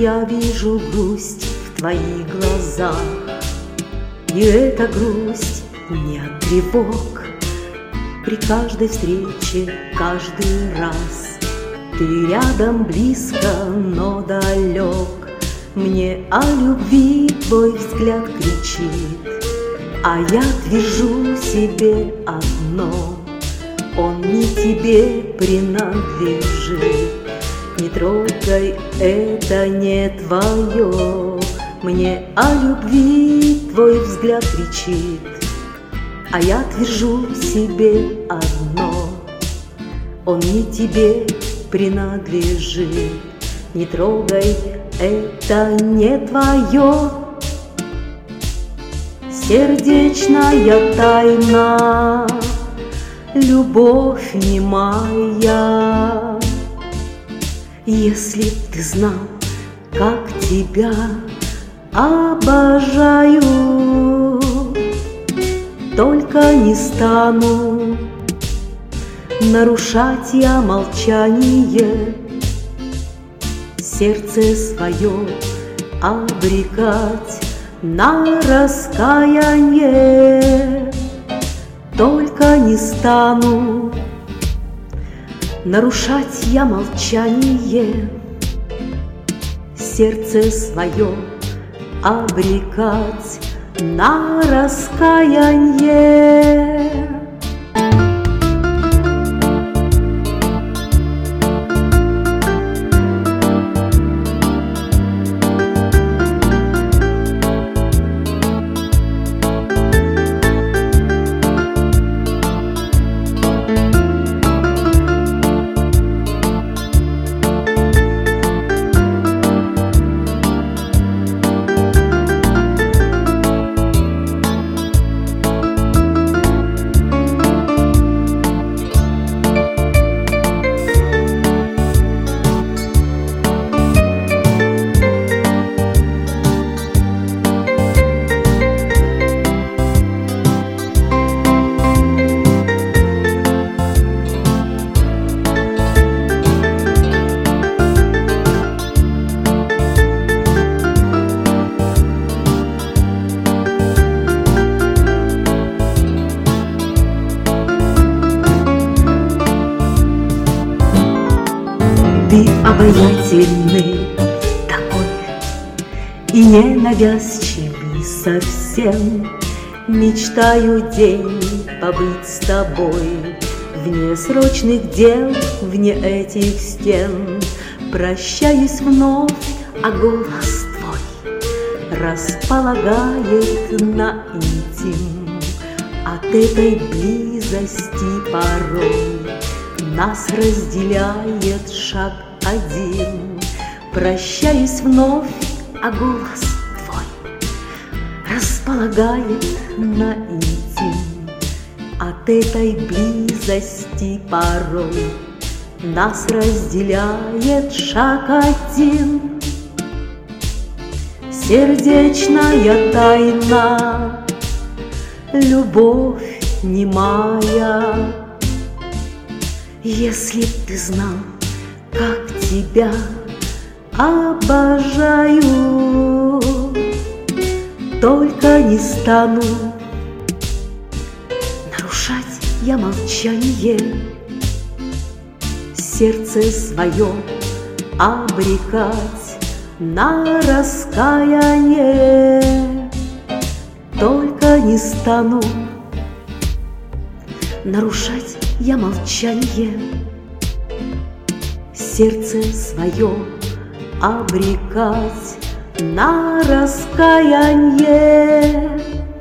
Я вижу грусть в твоих глазах, и эта грусть не от тревог. При каждой встрече, каждый раз ты рядом близко, но далек. Мне о любви твой взгляд кричит, а я твержу себе одно: он не тебе принадлежит. Не трогай, это не твое. Мне о любви твой взгляд кричит, а я твержу себе одно: он не тебе принадлежит. Не трогай, это не твое. Сердечная тайна, любовь немая. Если б ты знал, как тебя обожаю, только не стану нарушать я молчание, сердце свое обрекать на раскаяние. Только не стану нарушать я молчание, сердце свое обрекать на раскаяние. Ты обаятельный такой и ненавязчивый совсем. Мечтаю день побыть с тобой, вне срочных дел, вне этих стен. Прощаюсь вновь, а голос твой располагает на интим. От этой близости порой нас разделяет шаг один. Прощаюсь вновь, а голос твой располагает на интим. От этой близости порой нас разделяет шаг один. Сердечная тайна, любовь немая. Если б ты знал, как тебя обожаю, только не стану нарушать я молчание, сердце свое обрекать на раскаяние. Только не стану нарушать я молчание, сердце свое обрекать на раскаяние.